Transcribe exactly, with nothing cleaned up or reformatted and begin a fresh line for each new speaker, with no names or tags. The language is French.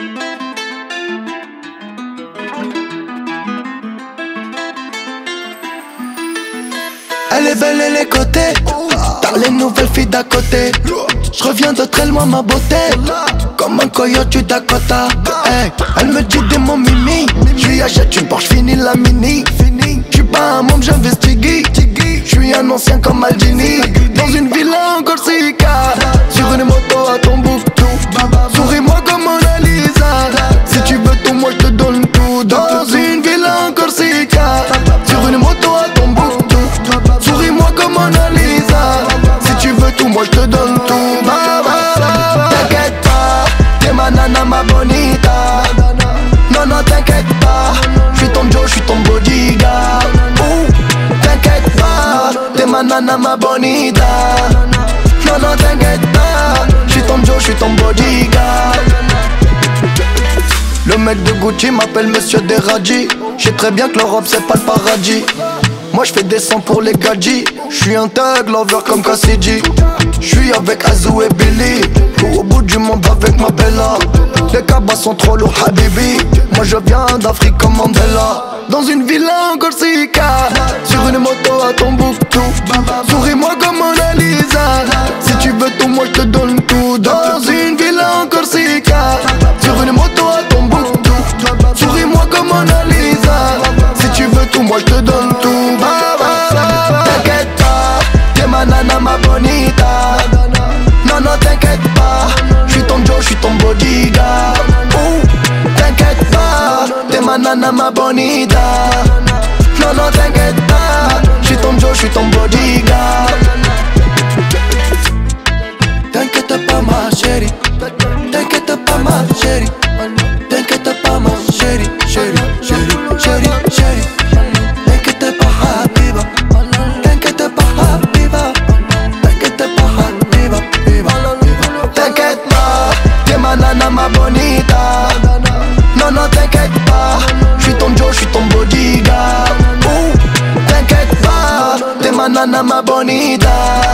Elle est belle et les côtés, t'as les nouvelles filles d'à côté. Je reviens de très loin ma beauté, comme un coyote du Dakota. Hey, elle me dit des mots mimi, je lui achète une Porsche, fini la mini. J'suis pas un môme, j'investigue. J'suis un ancien comme Maldini, dans une villa en Corsica, sur une moto à Tombouctou. Souris-moi comme Mona Lisa, si tu veux tout moi je te donne tout. Dans une villa en Corsica, sur une moto à Tombouctou. Souris-moi comme Mona Lisa, si tu veux tout moi je te donne tout. Bah, bah, bah, t'inquiète pas, t'es ma nana ma bonita. Non non t'inquiète pas, j'suis ton Joe, j'suis ton bodyguard. Ouh, t'inquiète pas, t'es ma nana ma bonita. Non non t'inquiète pas, j'suis ton Joe, j'suis ton bodyguard. Le mec de Gucci m'appelle Monsieur Deradji. J'sais très bien que l'Europe c'est pas le paradis. Moi j'fais des sons pour les gadgets. J'suis un thug lover comme Cassidy. J'suis avec Azou et Billy, au bout du monde avec ma Bella. Les cabas sont trop lourds Habibi. Moi je viens d'Afrique comme Mandela. Dans une villa en Corsica, sur une moto à Tombouctou. Souris-moi comme Mona Lisa, si tu veux tout moi je te donne tout. Dans une villa en Corsica, sur une moto à Tombouctou. Souris-moi comme Mona Lisa, si tu veux tout moi je te donne tout. Bah, bah, bah, t'inquiète pas, t'es ma nana ma bonita. Non non t'inquiète pas, j'suis ton Joe, j'suis ton bodyguard. Ouh, t'inquiète pas, t'es ma nana ma bonita. Non non t'inquiète pas, j'suis ton Joe, j'suis ton bodyguard. T'inquiète pas ma chérie, t'inquiète pas ma chérie. T'inquiète pas ma chérie, chérie, chérie, chérie, chérie. T'inquiète pas Habiba, t'inquiète pas Habiba. T'inquiète pas Habiba, Habiba. T'inquiète pas, t'es ma nana ma bonita. Non non t'inquiète pas, j'suis ton Joe, j'suis ton bodyguard. Ouh, t'inquiète pas, t'es ma nana ma bonita.